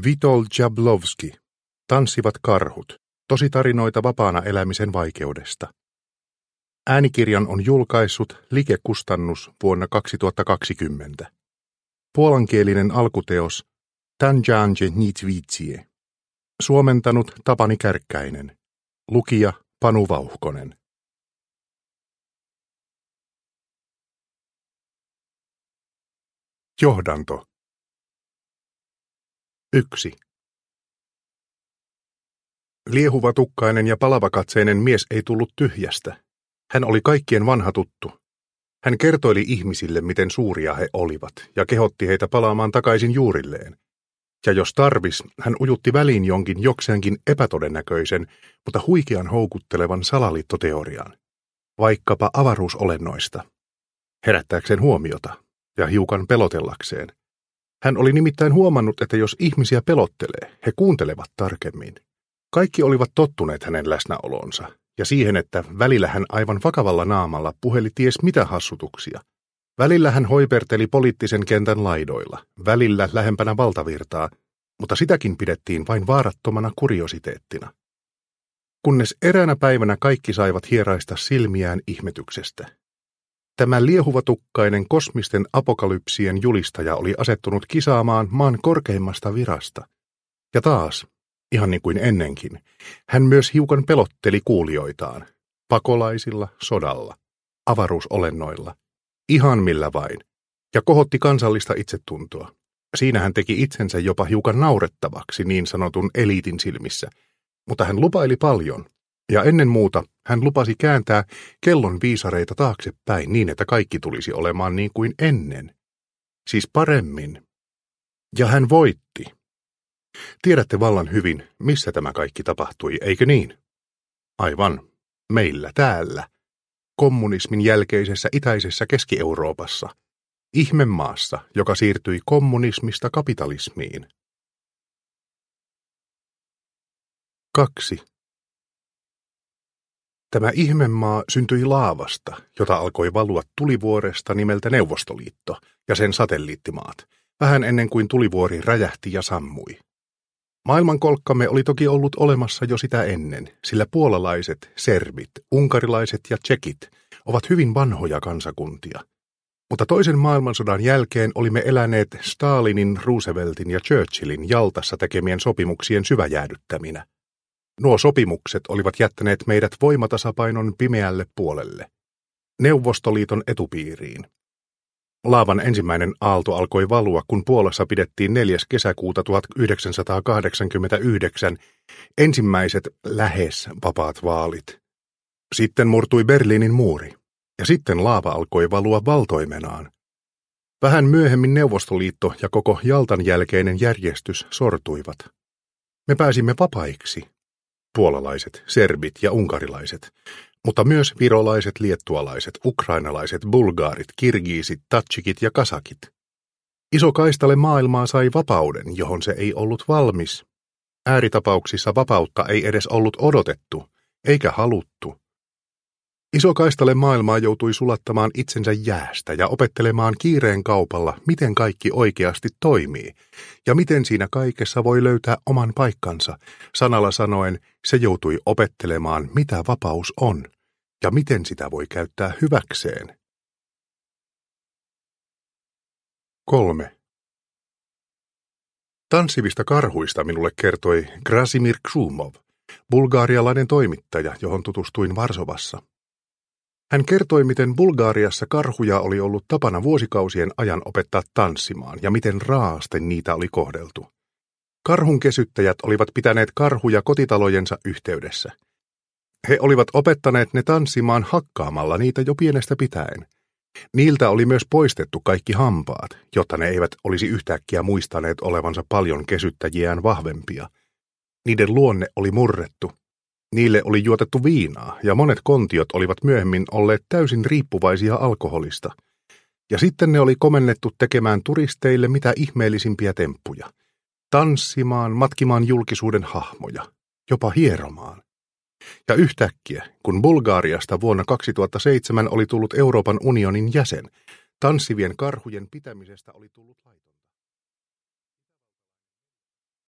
Witold Jablowski, Tanssivat karhut, tositarinoita vapaana elämisen vaikeudesta. Äänikirjan on julkaissut Like-kustannus vuonna 2020. Puolankielinen alkuteos Tandjanje Niitviitsie. Suomentanut Tapani Kärkkäinen. Lukija Panu Vauhkonen. Johdanto. 1. Liehuvatukkainen ja palavakatseinen mies ei tullut tyhjästä. Hän oli kaikkien vanha tuttu. Hän kertoili ihmisille, miten suuria he olivat, ja kehotti heitä palaamaan takaisin juurilleen. Ja jos tarvis, hän ujutti väliin jonkin jokseenkin epätodennäköisen, mutta huikean houkuttelevan salaliittoteorian, vaikkapa avaruusolennoista, herättääkseen huomiota ja hiukan pelotellakseen. Hän oli nimittäin huomannut, että jos ihmisiä pelottelee, he kuuntelevat tarkemmin. Kaikki olivat tottuneet hänen läsnäolonsa ja siihen, että välillä hän aivan vakavalla naamalla puheli ties mitä hassutuksia. Välillä hän hoiperteli poliittisen kentän laidoilla, välillä lähempänä valtavirtaa, mutta sitäkin pidettiin vain vaarattomana kuriositeettina. Kunnes eräänä päivänä kaikki saivat hieraista silmiään ihmetyksestä. Tämä liehuvatukkainen kosmisten apokalypsien julistaja oli asettunut kisaamaan maan korkeimmasta virasta. Ja taas, ihan niin kuin ennenkin, hän myös hiukan pelotteli kuulijoitaan, pakolaisilla, sodalla, avaruusolennoilla, ihan millä vain, ja kohotti kansallista itsetuntoa. Siinä hän teki itsensä jopa hiukan naurettavaksi niin sanotun eliitin silmissä, mutta hän lupaili paljon, ja ennen muuta hän lupasi kääntää kellon viisareita taaksepäin niin, että kaikki tulisi olemaan niin kuin ennen, siis paremmin. Ja hän voitti. Tiedätte vallan hyvin, missä tämä kaikki tapahtui, eikö niin? Aivan, meillä täällä, kommunismin jälkeisessä itäisessä Keski-Euroopassa, ihmemaassa, joka siirtyi kommunismista kapitalismiin. 2. Tämä ihmemaa syntyi laavasta, jota alkoi valua tulivuoresta nimeltä Neuvostoliitto ja sen satelliittimaat, vähän ennen kuin tulivuori räjähti ja sammui. Maailmankolkkamme oli toki ollut olemassa jo sitä ennen, sillä puolalaiset, serbit, unkarilaiset ja tsekit ovat hyvin vanhoja kansakuntia. Mutta toisen maailmansodan jälkeen olimme eläneet Stalinin, Rooseveltin ja Churchillin Jaltassa tekemien sopimuksien syväjäädyttäminä. Nuo sopimukset olivat jättäneet meidät voimatasapainon pimeälle puolelle, Neuvostoliiton etupiiriin. Laavan ensimmäinen aalto alkoi valua, kun Puolassa pidettiin 4. kesäkuuta 1989 ensimmäiset lähes vapaat vaalit. Sitten murtui Berliinin muuri, ja sitten laava alkoi valua valtoimenaan. Vähän myöhemmin Neuvostoliitto ja koko Jaltan jälkeinen järjestys sortuivat. Me pääsimme vapaiksi, puolalaiset, serbit ja unkarilaiset, mutta myös virolaiset, liettualaiset, ukrainalaiset, bulgaarit, kirgiisit, tatsikit ja kasakit. Iso kaistale maailmaa sai vapauden, johon se ei ollut valmis. Ääritapauksissa vapautta ei edes ollut odotettu, eikä haluttu. Iso kaistale maailmaa joutui sulattamaan itsensä jäästä ja opettelemaan kiireen kaupalla, miten kaikki oikeasti toimii, ja miten siinä kaikessa voi löytää oman paikkansa. Sanalla sanoen se joutui opettelemaan, mitä vapaus on, ja miten sitä voi käyttää hyväkseen. 3. Tanssivista karhuista minulle kertoi Krasimir Kšumov, bulgarialainen toimittaja, johon tutustuin Varsovassa. Hän kertoi, miten Bulgariassa karhuja oli ollut tapana vuosikausien ajan opettaa tanssimaan ja miten raa'asti niitä oli kohdeltu. Karhun kesyttäjät olivat pitäneet karhuja kotitalojensa yhteydessä. He olivat opettaneet ne tanssimaan hakkaamalla niitä jo pienestä pitäen. Niiltä oli myös poistettu kaikki hampaat, jotta ne eivät olisi yhtäkkiä muistaneet olevansa paljon kesyttäjiään vahvempia. Niiden luonne oli murrettu. Niille oli juotettu viinaa, ja monet kontiot olivat myöhemmin olleet täysin riippuvaisia alkoholista. Ja sitten ne oli komennettu tekemään turisteille mitä ihmeellisimpiä temppuja. Tanssimaan, matkimaan julkisuuden hahmoja, jopa hieromaan. Ja yhtäkkiä, kun Bulgariasta vuonna 2007 oli tullut Euroopan unionin jäsen, tanssivien karhujen pitämisestä oli tullut laitonta.